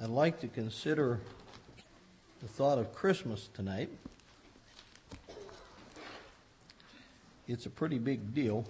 I'd like to consider the thought of Christmas tonight. It's a pretty big deal.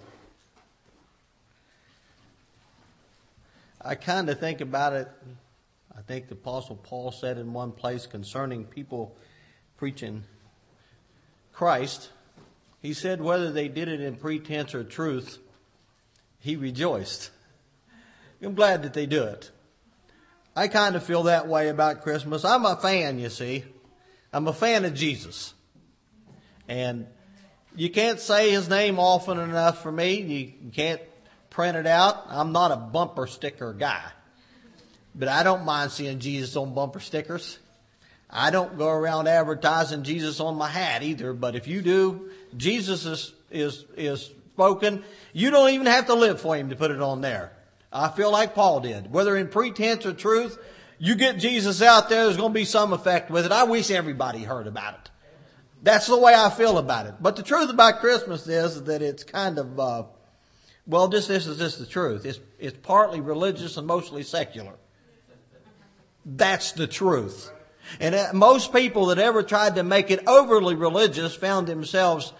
I kind of think about it. I think the Apostle Paul said in one place concerning people preaching Christ, he said whether they did it in pretense or truth, he rejoiced. I'm glad that they do it. I kind of feel that way about Christmas. I'm a fan, you see. I'm a fan of Jesus. And you can't say his name often enough for me. You can't print it out. I'm not a bumper sticker guy. But I don't mind seeing Jesus on bumper stickers. I don't go around advertising Jesus on my hat either. But if you do, Jesus is spoken. You don't even have to live for him to put it on there. I feel like Paul did. Whether in pretense or truth, you get Jesus out there, there's going to be some effect with it. I wish everybody heard about it. That's the way I feel about it. But the truth about Christmas is that it's kind of, this is just the truth. It's partly religious and mostly secular. That's the truth. And most people that ever tried to make it overly religious found themselves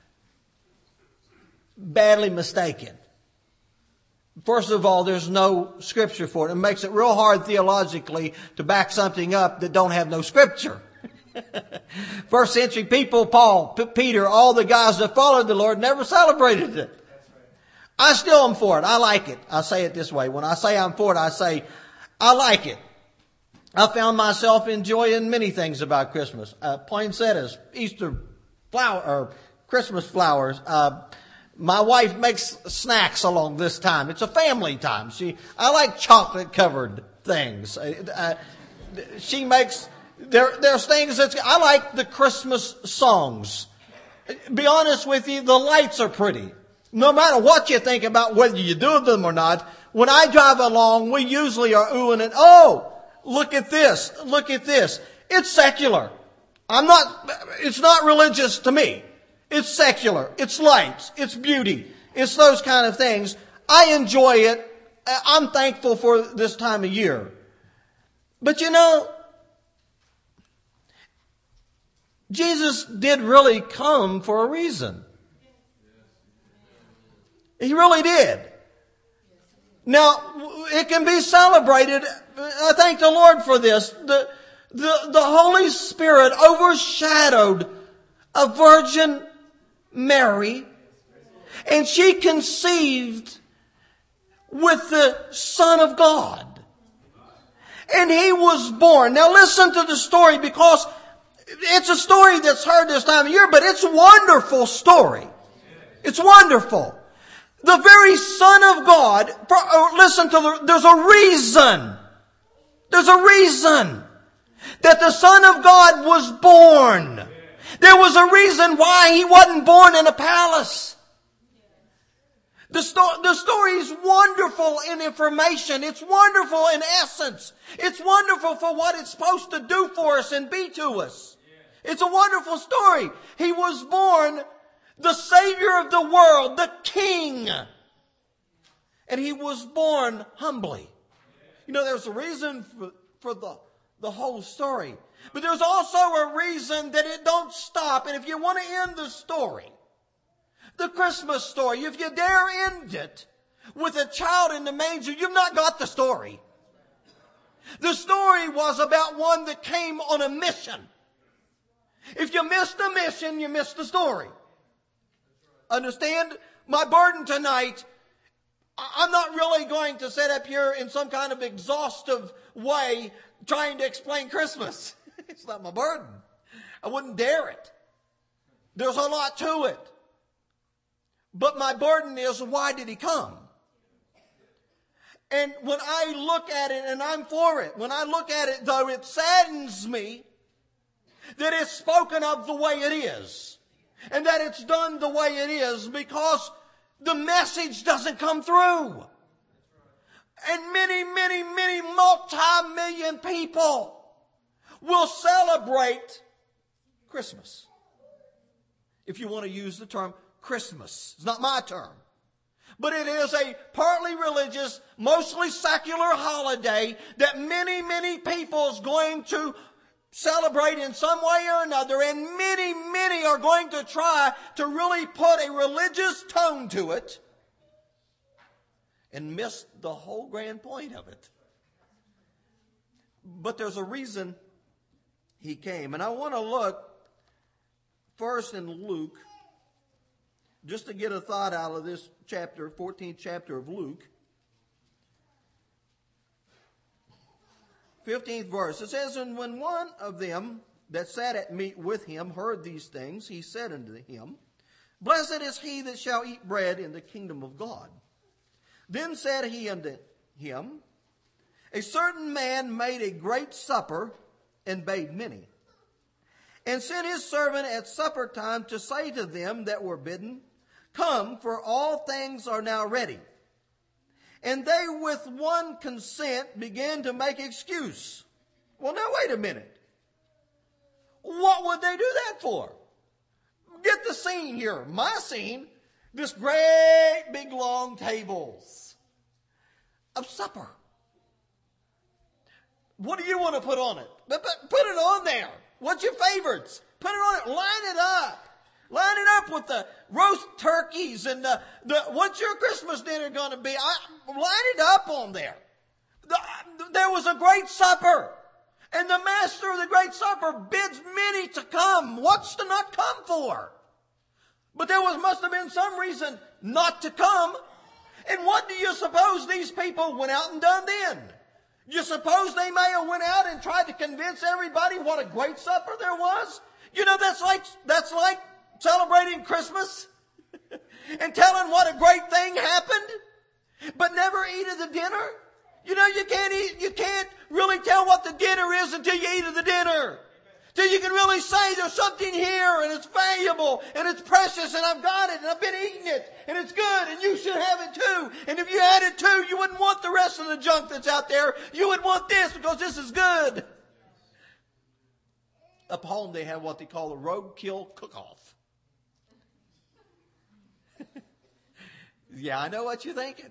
badly mistaken. First of all, there's no scripture for it. It makes it real hard theologically to back something up that don't have no scripture. First century people, Paul, Peter, all the guys that followed the Lord never celebrated it. I still am for it. I like it. I say it this way. When I say I'm for it, I say I like it. I found myself enjoying many things about Christmas. Poinsettias, Easter flower, or Christmas flowers. My wife makes snacks along this time. It's a family time. I like chocolate covered things. She makes, there's things I like the Christmas songs. Be honest with you, the lights are pretty. No matter what you think about whether you do them or not, when I drive along, we usually are oohing and, oh, look at this, look at this. It's secular. It's not religious to me. It's secular. It's lights. It's beauty. It's those kind of things. I enjoy it. I'm thankful for this time of year. But you know, Jesus did really come for a reason. He really did. Now, it can be celebrated. I thank the Lord for this. The Holy Spirit overshadowed a virgin Mary, and she conceived with the Son of God. And he was born. Now listen to the story, because it's a story that's heard this time of year, but it's a wonderful story. It's wonderful. The very Son of God, there's a reason. There's a reason that the Son of God was born. There was a reason why he wasn't born in a palace. The story is wonderful in information. It's wonderful in essence. It's wonderful for what it's supposed to do for us and be to us. It's a wonderful story. He was born the Savior of the world, the King. And he was born humbly. You know, there's a reason for the whole story. But there's also a reason that it don't stop. And if you want to end the story, the Christmas story, if you dare end it with a child in the manger, you've not got the story. The story was about one that came on a mission. If you missed the mission, you missed the story. Understand? My burden tonight, I'm not really going to sit up here in some kind of exhaustive way trying to explain Christmas. It's not my burden. I wouldn't dare it. There's a lot to it. But my burden is, why did he come? And when I look at it, and I'm for it, when I look at it, though, it saddens me that it's spoken of the way it is. And that it's done the way it is, because the message doesn't come through. And many multi-million people will celebrate Christmas. If you want to use the term Christmas. It's not my term. But it is a partly religious, mostly secular holiday that many, many people is going to celebrate in some way or another, and many, many are going to try to really put a religious tone to it and miss the whole grand point of it. But there's a reason he came. And I want to look first in Luke, just to get a thought out of this chapter, 14th chapter of Luke. 15th verse. It says, "And when one of them that sat at meat with him heard these things, he said unto him, Blessed is he that shall eat bread in the kingdom of God. Then said he unto him, A certain man made a great supper, and bade many, and sent his servant at supper time to say to them that were bidden, Come, for all things are now ready. And they with one consent began to make excuse." Well, now wait a minute. What would they do that for? Get the scene here. My scene. This great big long tables of supper. What do you want to put on it? Put it on there. What's your favorites? Put it on it. Line it up. Line it up with the roast turkeys and the what's your Christmas dinner going to be? Line it up on there. There was a great supper. And the master of the great supper bids many to come. What's to not come for? But there must have been some reason not to come. And what do you suppose these people went out and done then? You suppose they may have went out and tried to convince everybody what a great supper there was? You know, that's like celebrating Christmas and telling what a great thing happened, but never eat of the dinner. You know, you can't really tell what the dinner is until you eat of the dinner. Till you can really say there's something here and it's valuable and it's precious and I've got it and I've been eating it and it's good and you should have it too. And if you had it too, you wouldn't want the rest of the junk that's out there. You would want this because this is good. Up home they have what they call a roadkill cook-off. Yeah, I know what you're thinking.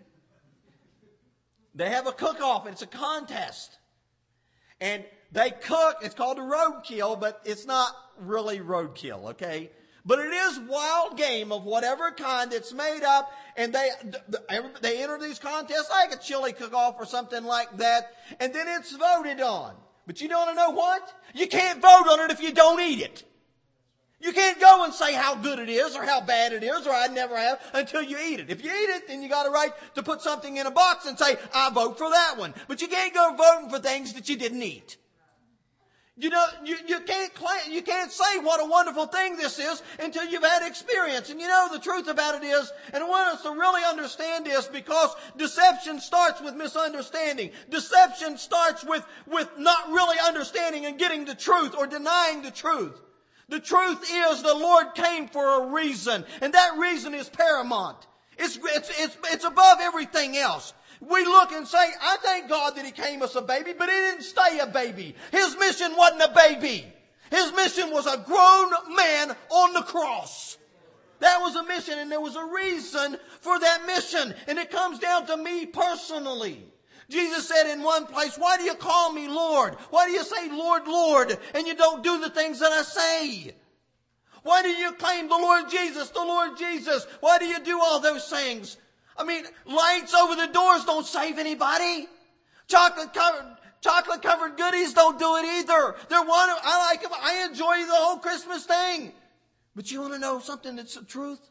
They have a cook-off, and it's a contest. And they cook, it's called a roadkill, but it's not really roadkill, okay? But it is wild game of whatever kind that's made up, and they enter these contests like a chili cook-off or something like that, and then it's voted on. But you don't know what? You can't vote on it if you don't eat it. You can't go and say how good it is or how bad it is or I never have until you eat it. If you eat it, then you got a right to put something in a box and say, I vote for that one. But you can't go voting for things that you didn't eat. You know, you can't say what a wonderful thing this is until you've had experience. And you know, the truth about it is, and I want us to really understand this because deception starts with misunderstanding. Deception starts with not really understanding and getting the truth or denying the truth. The truth is the Lord came for a reason, and that reason is paramount. It's above everything else. We look and say, I thank God that He came as a baby, but He didn't stay a baby. His mission wasn't a baby. His mission was a grown man on the cross. That was a mission, and there was a reason for that mission. And it comes down to me personally. Jesus said in one place, why do you call me Lord? Why do you say Lord, Lord, and you don't do the things that I say? Why do you claim the Lord Jesus, the Lord Jesus? Why do you do all those things? I mean, lights over the doors don't save anybody. Chocolate covered goodies don't do it either. I like them. I enjoy the whole Christmas thing. But you want to know something that's the truth?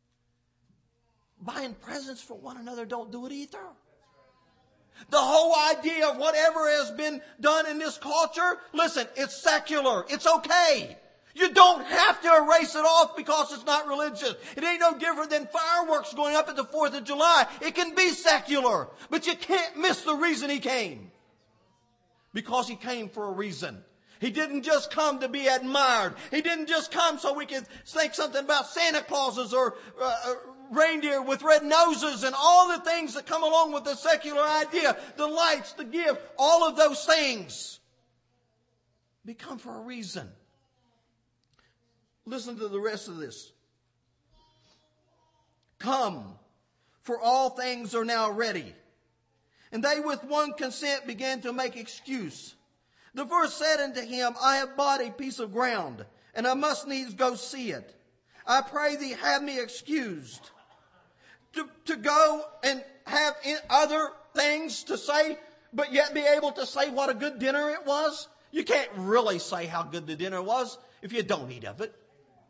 Buying presents for one another don't do it either. The whole idea of whatever has been done in this culture, listen, it's secular. It's okay. You don't have to erase it off because it's not religious. It ain't no different than fireworks going up at the 4th of July. It can be secular, but you can't miss the reason He came. Because He came for a reason. He didn't just come to be admired. He didn't just come so we could think something about Santa Clauses or reindeer with red noses and all the things that come along with the secular idea. The lights, the gift, all of those things. They come for a reason. Listen to the rest of this. Come, for all things are now ready. And they with one consent began to make excuse. The first said unto him, I have bought a piece of ground, and I must needs go see it. I pray thee, have me excused. To go and have other things to say, but yet be able to say what a good dinner it was. You can't really say how good the dinner was if you don't eat of it.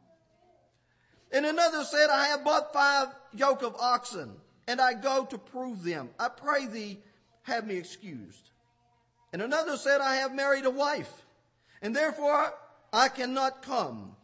And another said, I have bought 5 yoke of oxen, and I go to prove them. I pray thee, have me excused. And another said, I have married a wife, and therefore I cannot come.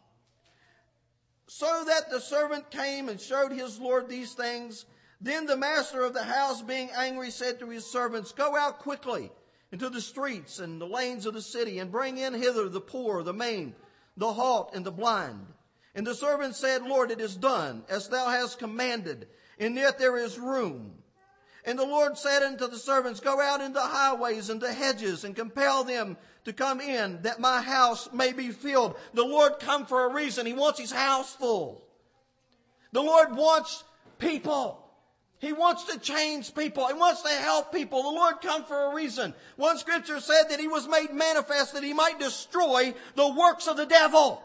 So that the servant came and showed his lord these things. Then the master of the house, being angry, said to his servants, go out quickly into the streets and the lanes of the city, and bring in hither the poor, the maimed, the halt, and the blind. And the servant said, Lord, it is done, as thou hast commanded, and yet there is room. And the Lord said unto the servants, go out into highways and the hedges, and compel them to come in, that my house may be filled. The Lord come for a reason. He wants his house full. The Lord wants people. He wants to change people. He wants to help people. The Lord come for a reason. One scripture said that he was made manifest that he might destroy the works of the devil.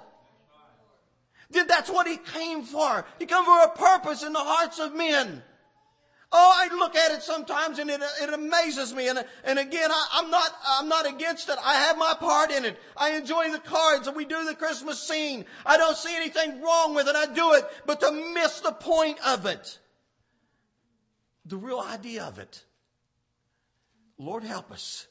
That's what he came for. He came for a purpose in the hearts of men. Oh, I look at it sometimes and it amazes me. And again, I'm not against it. I have my part in it. I enjoy the cards and we do the Christmas scene. I don't see anything wrong with it. I do it. But to miss the point of it, the real idea of it, Lord help us,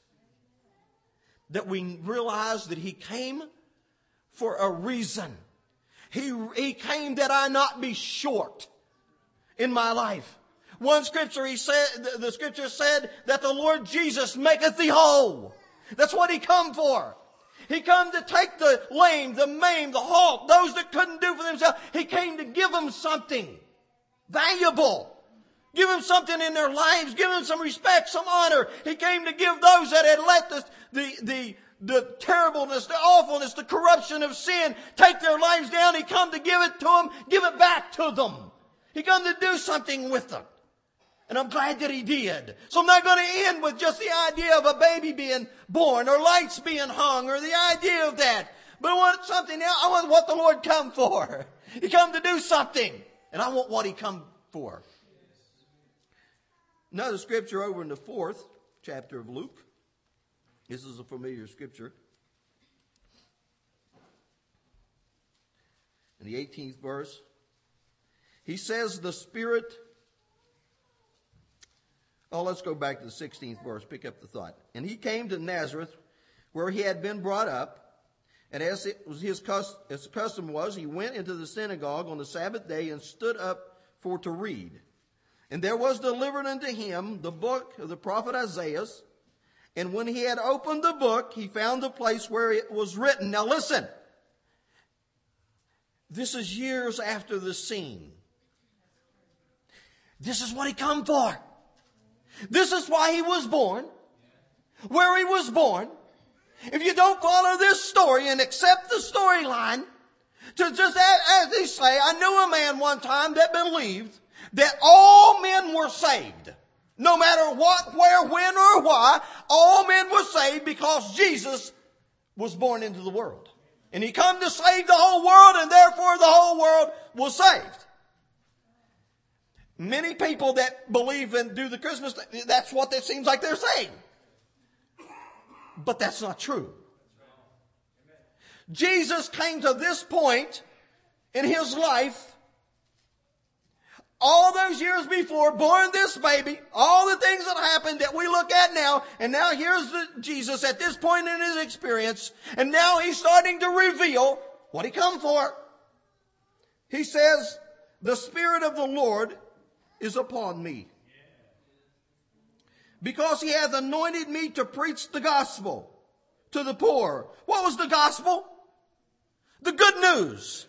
that we realize that he came for a reason. He came that I not be short in my life. One scripture, the scripture said that the Lord Jesus maketh thee whole. That's what he come for. He come to take the lame, the maimed, the halt, those that couldn't do for themselves. He came to give them something valuable. Give them something in their lives. Give them some respect, some honor. He came to give those that had let the terribleness, the awfulness, the corruption of sin take their lives down. He come to give it to them, give it back to them. He come to do something with them. And I'm glad that he did. So I'm not going to end with just the idea of a baby being born or lights being hung or the idea of that. But I want something else. I want what the Lord come for. He come to do something. And I want what he come for. Another scripture over in the 4th chapter of Luke. This is a familiar scripture. In the 18th verse, he says, the Spirit... Oh, let's go back to the 16th verse, pick up the thought. And he came to Nazareth, where he had been brought up. And as it was as the custom was, he went into the synagogue on the Sabbath day and stood up for to read. And there was delivered unto him the book of the prophet Isaiah. And when he had opened the book, he found the place where it was written. Now listen. This is years after the scene. This is what he come for. This is why he was born. Where he was born. If you don't follow this story and accept the storyline, to just as they say, I knew a man one time that believed that all men were saved. No matter what, where, when, or why, all men were saved because Jesus was born into the world. And he come to save the whole world, and therefore the whole world was saved. Many people that believe and do the Christmas thing, that's what it seems like they're saying. But that's not true. Jesus came to this point in his life, all those years before, born this baby, all the things that happened that we look at now, and now here's Jesus at this point in his experience, and now he's starting to reveal what he come for. He says, the Spirit of the Lord is upon me, because he hath anointed me to preach the gospel to the poor. What was the gospel? The good news.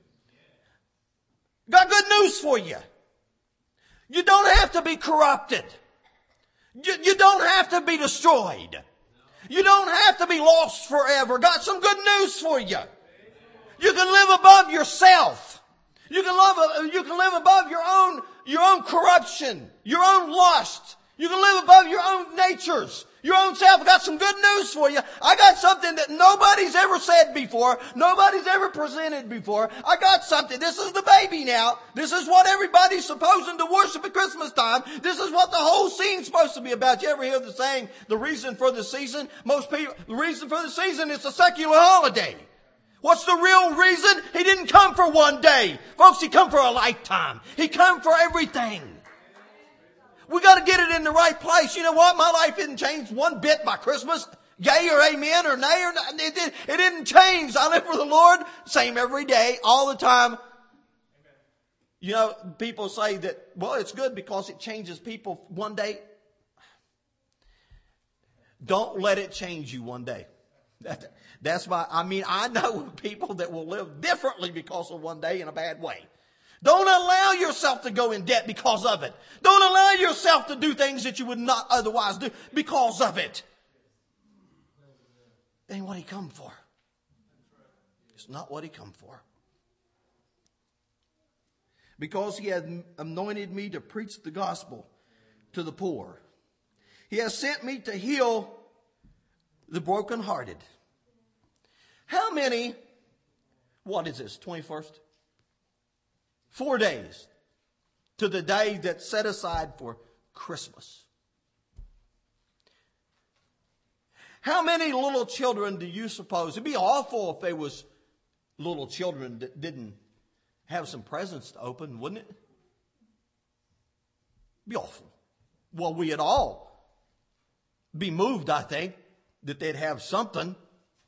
Got good news for you. You don't have to be corrupted. You don't have to be destroyed. You don't have to be lost forever. Got some good news for you. You can live above yourself. You can live above your own own corruption, your own lust. You can live above your own natures, your own self. I got some good news for you. I got something that nobody's ever said before. Nobody's ever presented before. I got something. This is the baby now. This is what everybody's supposing to worship at Christmas time. This is what the whole scene's supposed to be about. You ever hear the saying, the reason for the season? Most people, the reason for the season is a secular holiday. What's the real reason? He didn't come for one day. Folks, He come for a lifetime. He come for everything. We got to get it in the right place. You know what? My life didn't change one bit by Christmas. Yay or amen or nay or not. It didn't change. I live for the Lord. Same every day, all the time. You know, people say that, well, it's good because it changes people one day. Don't let it change you one day. That's why, I know people that will live differently because of one day in a bad way. Don't allow yourself to go in debt because of it. Don't allow yourself to do things that you would not otherwise do because of it. That ain't what He come for. It's not what He come for. Because He had anointed me to preach the gospel to the poor. He has sent me to heal the brokenhearted. How many, what is this, 21st? 4 days to the day that's set aside for Christmas. How many little children do you suppose? It'd be awful if there was little children that didn't have some presents to open, wouldn't it? It'd be awful. Well, we'd all be moved, I think, that they'd have something.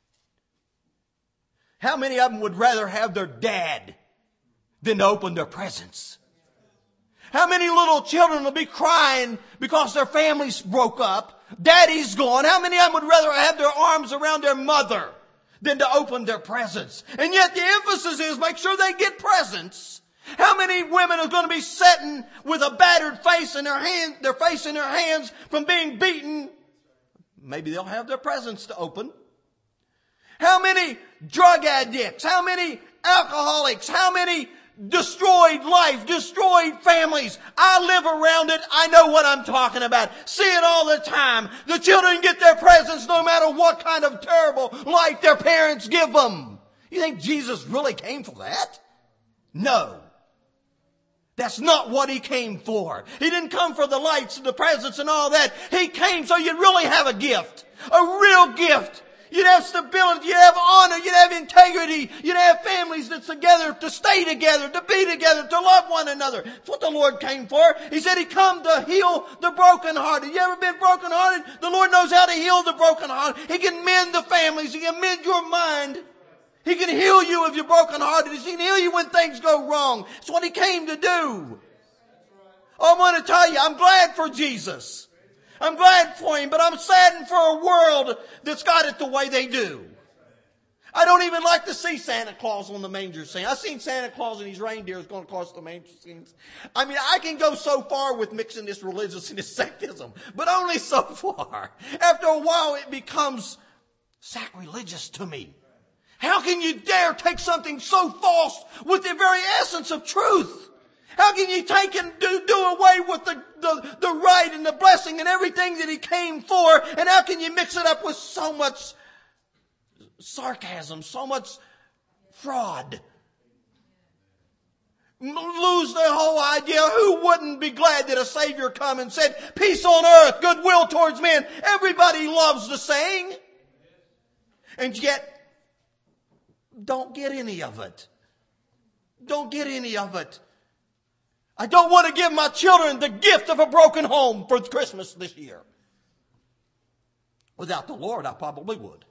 How many of them would rather have their dad than to open their presents? How many little children will be crying because their families broke up? Daddy's gone. How many of them would rather have their arms around their mother than to open their presents? And yet the emphasis is make sure they get presents. How many women are going to be sitting with a battered face in their face in their hands from being beaten? Maybe they'll have their presents to open. How many drug addicts? How many alcoholics? How many destroyed life, destroyed families? I live around it. I know what I'm talking about. See it all the time. The children get their presents no matter what kind of terrible life their parents give them. You think Jesus really came for that? No. That's not what He came for. He didn't come for the lights and the presents and all that. He came so you'd really have a gift. A real gift. You'd have stability, you'd have honor, you'd have integrity, you'd have families that's together, to stay together, to be together, to love one another. That's what the Lord came for. He said He come to heal the brokenhearted. You ever been brokenhearted? The Lord knows how to heal the brokenhearted. He can mend the families. He can mend your mind. He can heal you if you're brokenhearted. He can heal you when things go wrong. That's what He came to do. I want to tell you, I'm glad for Jesus. I'm glad for Him, but I'm saddened for a world that's got it the way they do. I don't even like to see Santa Claus on the manger scene. I've seen Santa Claus and his reindeer is going to cross the manger scenes. I can go so far with mixing this religious and this sectism, but only so far. After a while, it becomes sacrilegious to me. How can you dare take something so false with the very essence of truth? How can you take and do away with the right and the blessing and everything that He came for? And how can you mix it up with so much sarcasm, so much fraud? Lose the whole idea. Who wouldn't be glad that a Savior come and said, peace on earth, goodwill towards men? Everybody loves the saying. And yet, don't get any of it. Don't get any of it. I don't want to give my children the gift of a broken home for Christmas this year. Without the Lord, I probably would.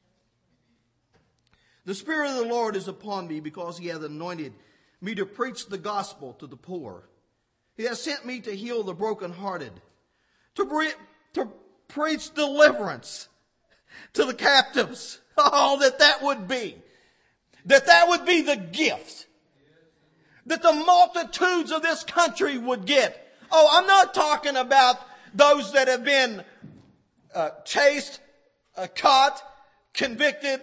The Spirit of the Lord is upon me because He hath anointed me to preach the gospel to the poor. He has sent me to heal the brokenhearted, to preach deliverance to the captives. Oh, that would be. That would be the gift that the multitudes of this country would get. Oh, I'm not talking about those that have been chased, caught, convicted,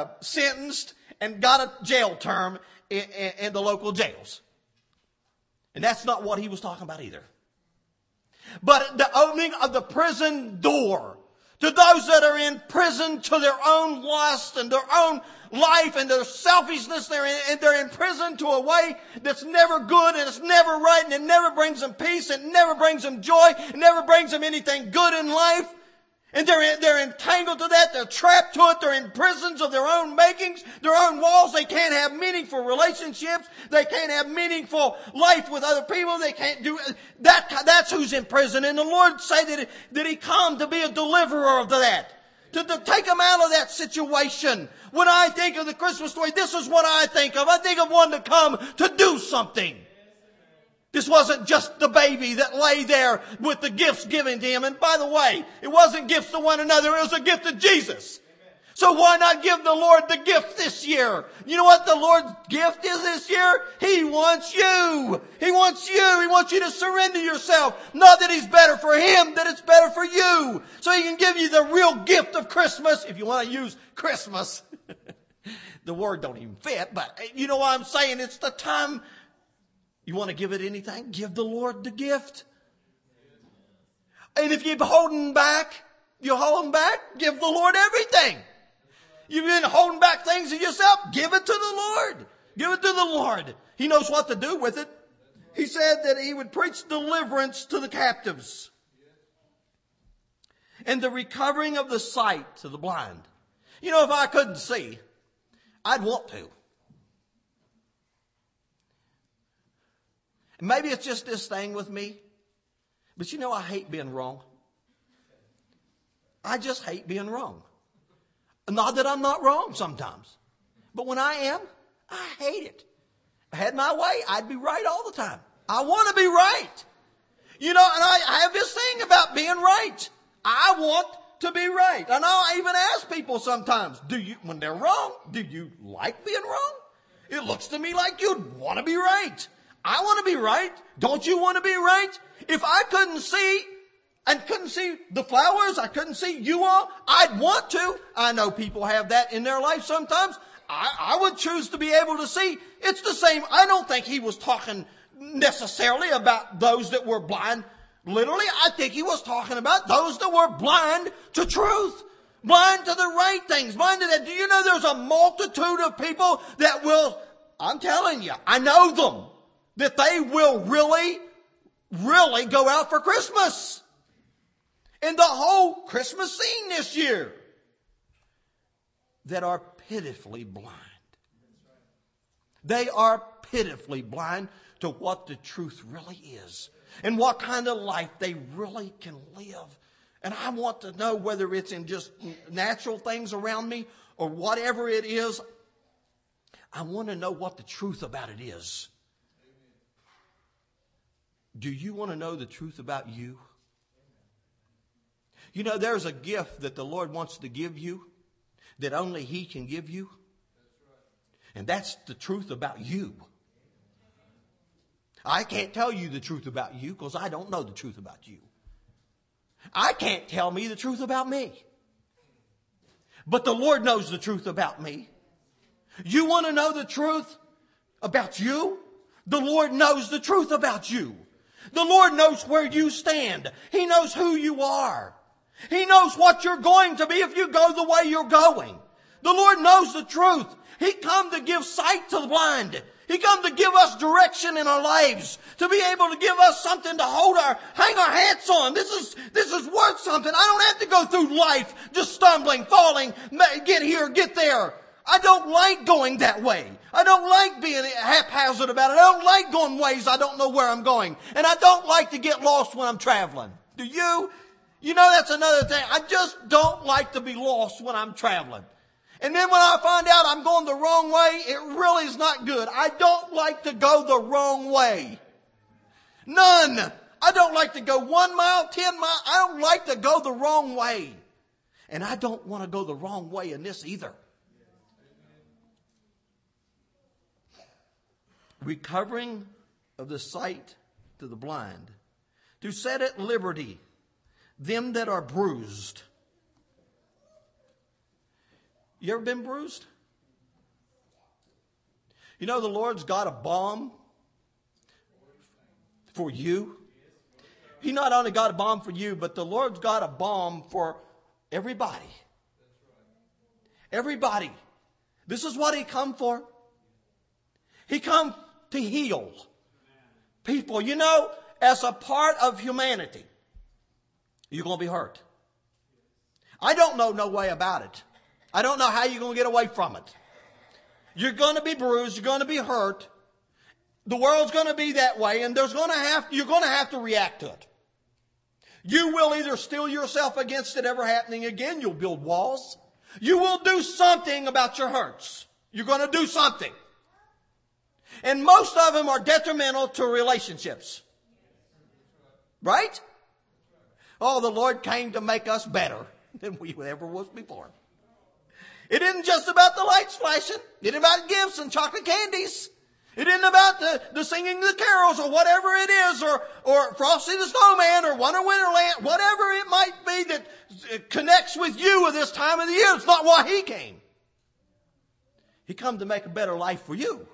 sentenced, and got a jail term in the local jails. And that's not what he was talking about either. But the opening of the prison door to those that are in prison to their own lust and their own life and their selfishness. They're in prison to a way that's never good and it's never right and it never brings them peace. It never brings them joy. It never brings them anything good in life. And they're entangled to that. They're trapped to it. They're in prisons of their own makings, their own walls. They can't have meaningful relationships. They can't have meaningful life with other people. They can't do that. That's who's in prison. And the Lord said that He come to be a deliverer of that. To take them out of that situation. When I think of the Christmas story, this is what I think of. I think of one to come to do something. This wasn't just the baby that lay there with the gifts given to him. And by the way, it wasn't gifts to one another. It was a gift to Jesus. So why not give the Lord the gift this year? You know what the Lord's gift is this year? He wants you. He wants you. He wants you to surrender yourself. Not that He's better for Him, that it's better for you. So He can give you the real gift of Christmas. If you want to use Christmas. The word don't even fit, but you know what I'm saying? It's the time. You want to give it anything? Give the Lord the gift. And if you're holding back, give the Lord everything. You've been holding back things in yourself, give it to the Lord. Give it to the Lord. He knows what to do with it. He said that He would preach deliverance to the captives. And the recovering of the sight to the blind. You know, if I couldn't see, I'd want to. Maybe it's just this thing with me. But you know, I hate being wrong. I just hate being wrong. Not that I'm not wrong sometimes. But when I am, I hate it. If I had my way, I'd be right all the time. I want to be right. You know, and I have this thing about being right. I want to be right. I know I even ask people sometimes, when they're wrong, do you like being wrong? It looks to me like you'd want to be right. I want to be right. Don't you want to be right? If I couldn't see the flowers, I couldn't see you all, I'd want to. I know people have that in their life sometimes. I would choose to be able to see. It's the same. I don't think He was talking necessarily about those that were blind. Literally, I think He was talking about those that were blind to truth. Blind to the right things. Blind to that. Do you know there's a multitude of people that will, I'm telling you, I know them. That they will really, really go out for Christmas. And the whole Christmas scene this year. That are pitifully blind. They are pitifully blind to what the truth really is. And what kind of life they really can live. And I want to know whether it's in just natural things around me or whatever it is. I want to know what the truth about it is. Do you want to know the truth about you? You know, there's a gift that the Lord wants to give you that only He can give you. And that's the truth about you. I can't tell you the truth about you because I don't know the truth about you. I can't tell me the truth about me. But the Lord knows the truth about me. You want to know the truth about you? The Lord knows the truth about you. The Lord knows where you stand. He knows who you are. He knows what you're going to be if you go the way you're going. The Lord knows the truth. He come to give sight to the blind. He come to give us direction in our lives. To be able to give us something to hang our hats on. This is worth something. I don't have to go through life just stumbling, falling, get here, get there. I don't like going that way. I don't like being haphazard about it. I don't like going ways I don't know where I'm going. And I don't like to get lost when I'm traveling. Do you? You know, that's another thing. I just don't like to be lost when I'm traveling. And then when I find out I'm going the wrong way, it really is not good. I don't like to go the wrong way. None. I don't like to go 1 mile, 10 miles. I don't like to go the wrong way. And I don't want to go the wrong way in this either. Recovering of the sight to the blind, to set at liberty them that are bruised. You ever been bruised? You know the Lord's got a balm for you. He not only got a balm for you, but the Lord's got a balm for everybody. Everybody. This is what He come for. He come to heal people. You know, as a part of humanity, you're going to be hurt. I don't know no way about it. I don't know how you're going to get away from it. You're going to be bruised. You're going to be hurt. The world's going to be that way, and you're going to have to react to it. You will either steel yourself against it ever happening again. You'll build walls. You will do something about your hurts. You're going to do something. And most of them are detrimental to relationships. Right? Oh, the Lord came to make us better than we ever was before. It isn't just about the lights flashing. It isn't about gifts and chocolate candies. It isn't about the singing the carols or whatever it is, or Frosty the Snowman or Wonder Wonderland, whatever it might be that connects with you at this time of the year. It's not why He came. He come to make a better life for you.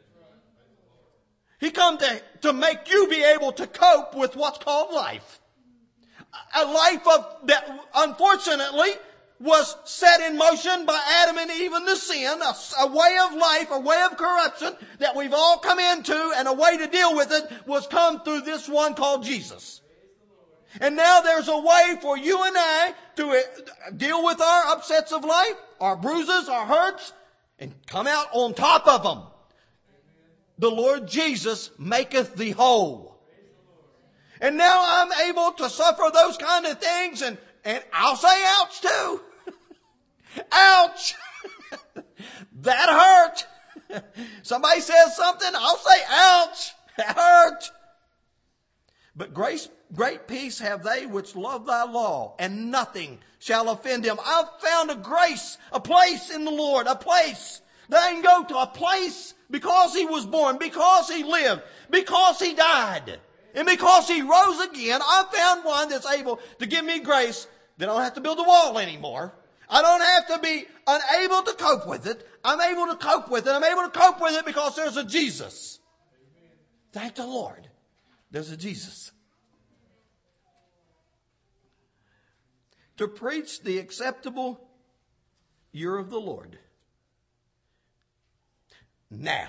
He come to make you be able to cope with what's called life. A life that unfortunately was set in motion by Adam and Eve in the sin, a way of life, a way of corruption that we've all come into, and a way to deal with it was come through this one called Jesus. And now there's a way for you and I to deal with our upsets of life, our bruises, our hurts, and come out on top of them. The Lord Jesus maketh thee whole. And now I'm able to suffer those kind of things, and I'll say ouch too. Ouch! That hurt. Somebody says something, I'll say ouch. That hurt. But great peace have they which love thy law, and nothing shall offend them. I've found a grace, a place in the Lord, a place that I can go to, a place because He was born, because He lived, because He died, and because He rose again. I found one that's able to give me grace that I don't have to build a wall anymore. I don't have to be unable to cope with it. I'm able to cope with it. I'm able to cope with it because there's a Jesus. Thank the Lord. There's a Jesus. To preach the acceptable year of the Lord. Now.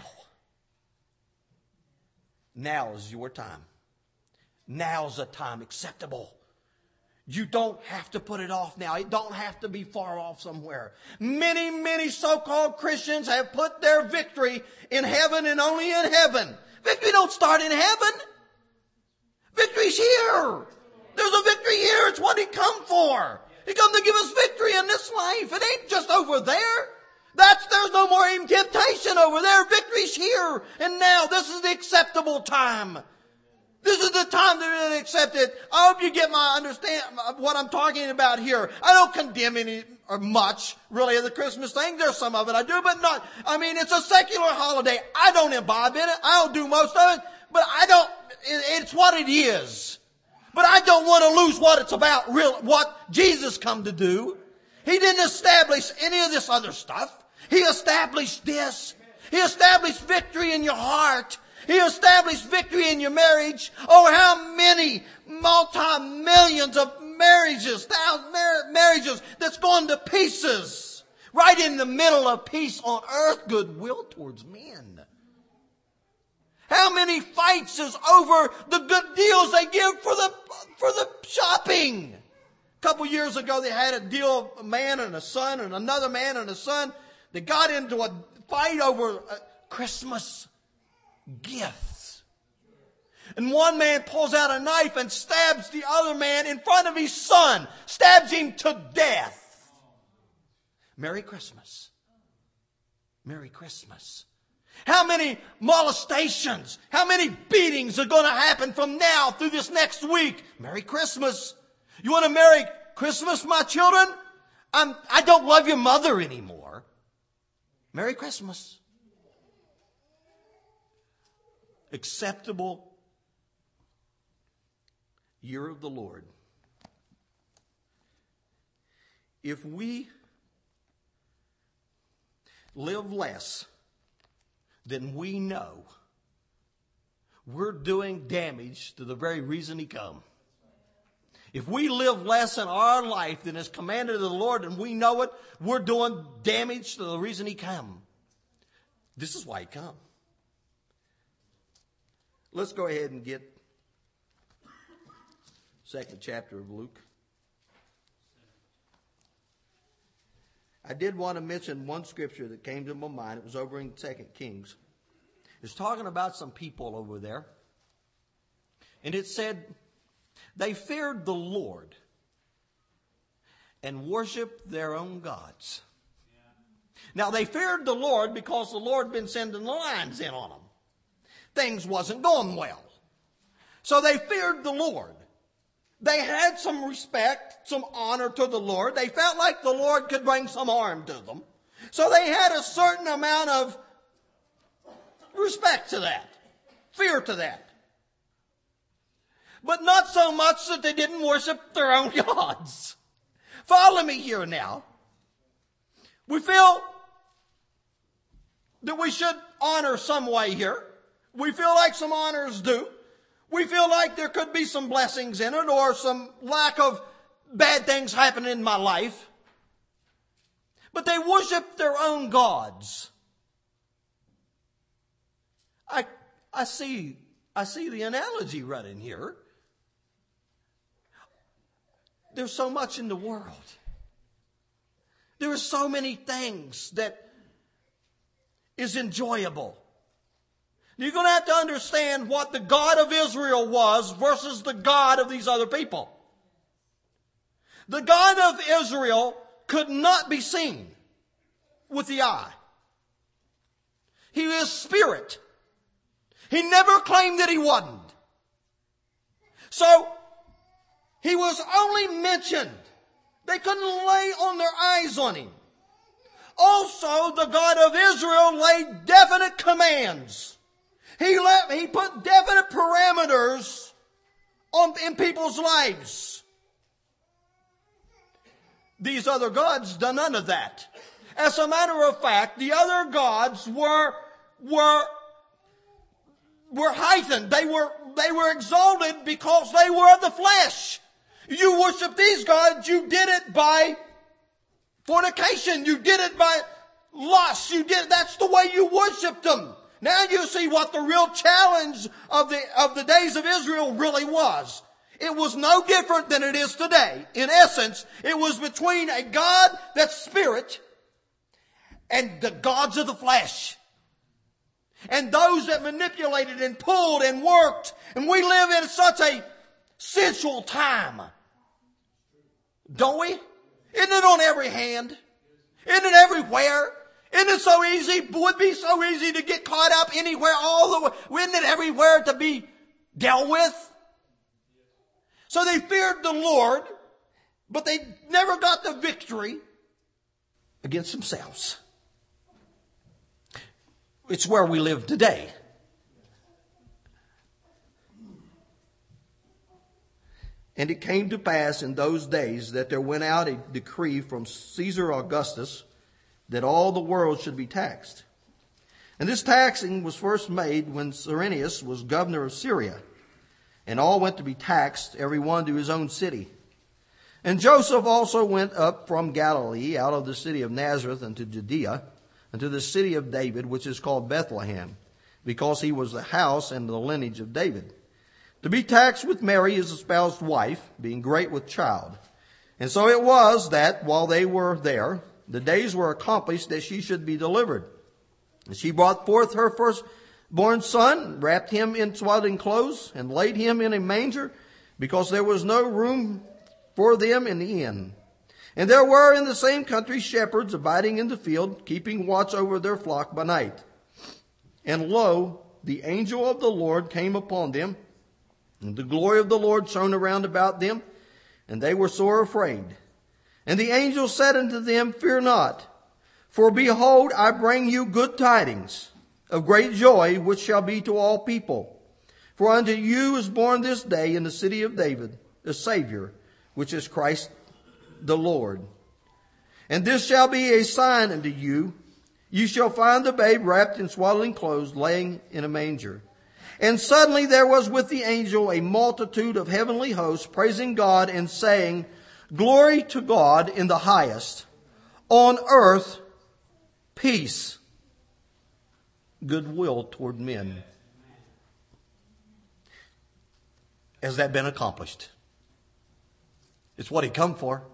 Now is your time. Now's a time acceptable. You don't have to put it off now. It don't have to be far off somewhere. Many, many so-called Christians have put their victory in heaven and only in heaven. Victory don't start in heaven. Victory's here. There's a victory here. It's what He come for. He come to give us victory in this life. It ain't just over there. There's no more even temptation over there. Victory's here and now. This is the acceptable time. This is the time to really accept it. I hope you get my understand what I'm talking about here. I don't condemn any or much really of the Christmas thing. There's some of it I do, but not. I mean, it's a secular holiday. I don't imbibe in it. I don't do most of it, but it's what it is. But I don't want to lose what it's about, what Jesus come to do. He didn't establish any of this other stuff. He established this. He established victory in your heart. He established victory in your marriage. Oh, how many multi-millions of marriages, marriages that's gone to pieces. Right in the middle of peace on earth, goodwill towards men. How many fights is over the good deals they give for the shopping? A couple years ago, they had a deal of a man and a son and another man and a son. They got into a fight over Christmas gifts. And one man pulls out a knife and stabs the other man in front of his son. Stabs him to death. Merry Christmas. Merry Christmas. How many molestations, how many beatings are going to happen from now through this next week? Merry Christmas. You want to Merry Christmas, my children? I don't love your mother anymore. Merry Christmas. Acceptable year of the Lord. If we live less than we know, we're doing damage to the very reason He come. If we live less in our life than is commanded of the Lord and we know it, we're doing damage to the reason He come. This is why He come. Let's go ahead and get 2nd chapter of Luke. I did want to mention one scripture that came to my mind. It was over in 2 Kings. It's talking about some people over there. And it said, they feared the Lord and worshiped their own gods. Now, they feared the Lord because the Lord had been sending the lions in on them. Things wasn't going well. So they feared the Lord. They had some respect, some honor to the Lord. They felt like the Lord could bring some harm to them. So they had a certain amount of respect to that, fear to that. But not so much that they didn't worship their own gods. Follow me here now. We feel that we should honor some way here. We feel like some honors due. We feel like there could be some blessings in it or some lack of bad things happening in my life. But they worship their own gods. I see the analogy right in here. There's so much in the world. There are so many things that is enjoyable. You're going to have to understand what the God of Israel was versus the God of these other people. The God of Israel could not be seen with the eye. He is spirit. He never claimed that He wasn't. So, He was only mentioned. They couldn't lay on their eyes on Him. Also, the God of Israel laid definite commands. He put definite parameters in people's lives. These other gods done none of that. As a matter of fact, the other gods were heightened. They were exalted because they were of the flesh. You worship these gods, you did it by fornication. You did it by lust. That's the way you worshiped them. Now you see what the real challenge of the days of Israel really was. It was no different than it is today. In essence, it was between a God that's spirit and the gods of the flesh. And those that manipulated and pulled and worked. And we live in such a sensual time. Don't we? Isn't it on every hand? Isn't it everywhere? Isn't it so easy? Would be so easy to get caught up anywhere all the way. Isn't it everywhere to be dealt with? So they feared the Lord, but they never got the victory against themselves. It's where we live today. And it came to pass in those days that there went out a decree from Caesar Augustus that all the world should be taxed. And this taxing was first made when Cyrenius was governor of Syria. And all went to be taxed, every one to his own city. And Joseph also went up from Galilee, out of the city of Nazareth unto Judea, unto the city of David, which is called Bethlehem, because he was the house and the lineage of David, to be taxed with Mary his espoused wife, being great with child. And so it was that, while they were there, the days were accomplished that she should be delivered. And she brought forth her firstborn son, wrapped him in swaddling clothes, and laid him in a manger, because there was no room for them in the inn. And there were in the same country shepherds abiding in the field, keeping watch over their flock by night. And lo, the angel of the Lord came upon them, and the glory of the Lord shone around about them, and they were sore afraid. And the angel said unto them, Fear not, for behold, I bring you good tidings of great joy, which shall be to all people. For unto you is born this day in the city of David a Savior, which is Christ the Lord. And this shall be a sign unto you. You shall find the babe wrapped in swaddling clothes, laying in a manger. And suddenly there was with the angel a multitude of heavenly hosts praising God and saying, Glory to God in the highest, on earth peace, goodwill toward men. Has that been accomplished? It's what he come for.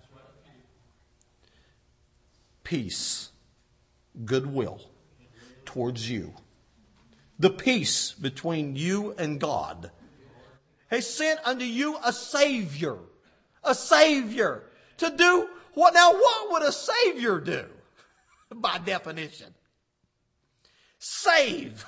Peace, goodwill towards you. The peace between you and God has sent unto you a Savior. A Savior to do what? Now, what would a Savior do? By definition. Save.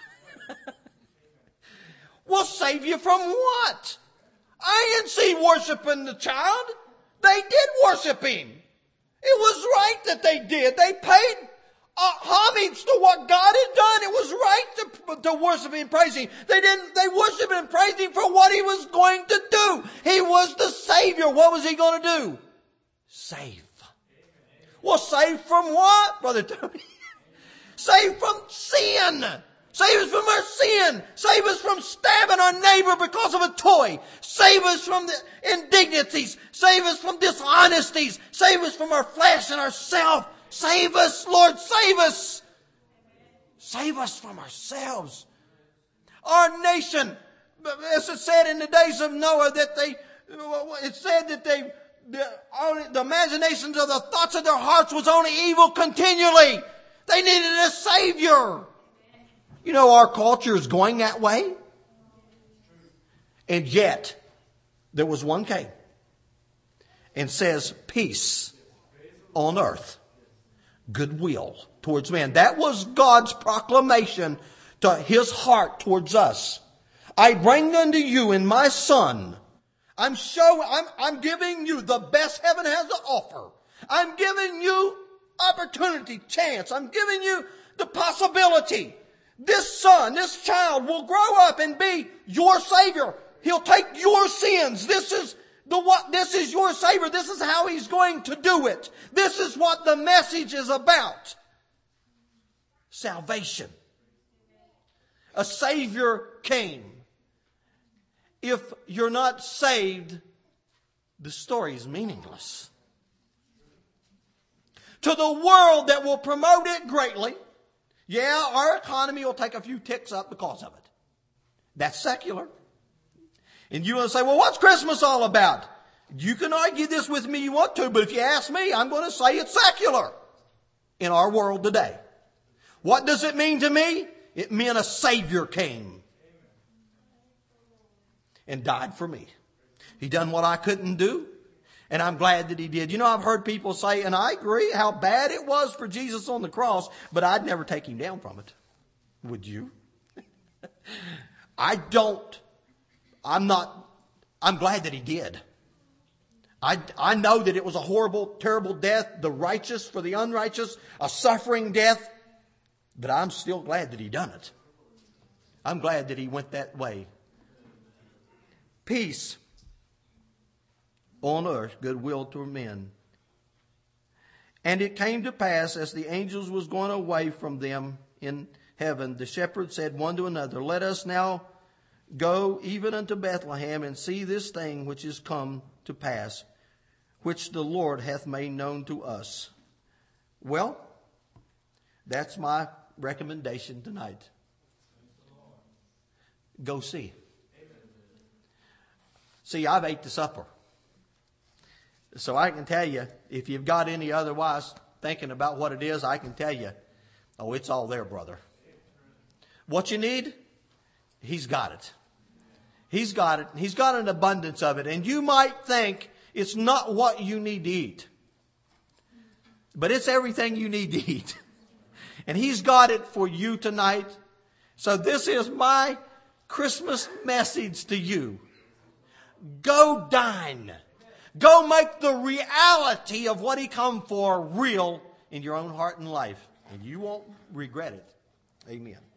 Well, save you from what? I didn't see worshiping the child. They did worship him. It was right that they did. They paid homage to what God had done. It was right to worship Him and praise Him. They worshiped and praised Him for what He was going to do. He was the Savior. What was He going to do? Save. Well, save from what, Brother Tony? Save from sin. Save us from our sin. Save us from stabbing our neighbor because of a toy. Save us from the indignities. Save us from dishonesties. Save us from our flesh and ourself. Save us, Lord, save us. Save us from ourselves. Our nation, as it said in the days of Noah, the imaginations of the thoughts of their hearts was only evil continually. They needed a Savior. You know, our culture is going that way. And yet, there was one came and says, peace on earth, goodwill towards men. That was God's proclamation to His heart towards us. I bring unto you in my Son. I'm giving you the best heaven has to offer. I'm giving you opportunity, chance. I'm giving you the possibility. This son, this child will grow up and be your Savior. He'll take your sins. This is your Savior. This is how He's going to do it. This is what the message is about. Salvation. A Savior came. If you're not saved, the story is meaningless. To the world that will promote it greatly, yeah, our economy will take a few ticks up because of it. That's secular. And you want to say, well, what's Christmas all about? You can argue this with me you want to, but if you ask me, I'm going to say it's secular in our world today. What does it mean to me? It meant a Savior came and died for me. He done what I couldn't do, and I'm glad that He did. You know, I've heard people say, and I agree, how bad it was for Jesus on the cross, but I'd never take Him down from it. Would you? I'm glad that He did. I know that it was a horrible, terrible death, the righteous for the unrighteous, a suffering death, but I'm still glad that He done it. I'm glad that He went that way. Peace on earth, goodwill toward men. And it came to pass, as the angels was going away from them in heaven, the shepherds said one to another, let us now go even unto Bethlehem and see this thing which is come to pass, which the Lord hath made known to us. Well, that's my recommendation tonight. Go see. See, I've ate the supper. So I can tell you, if you've got any otherwise thinking about what it is, I can tell you, oh, it's all there, brother. What you need, He's got it. He's got it. He's got an abundance of it. And you might think it's not what you need to eat. But it's everything you need to eat. And He's got it for you tonight. So this is my Christmas message to you. Go dine. Go make the reality of what He come for real in your own heart and life. And you won't regret it. Amen.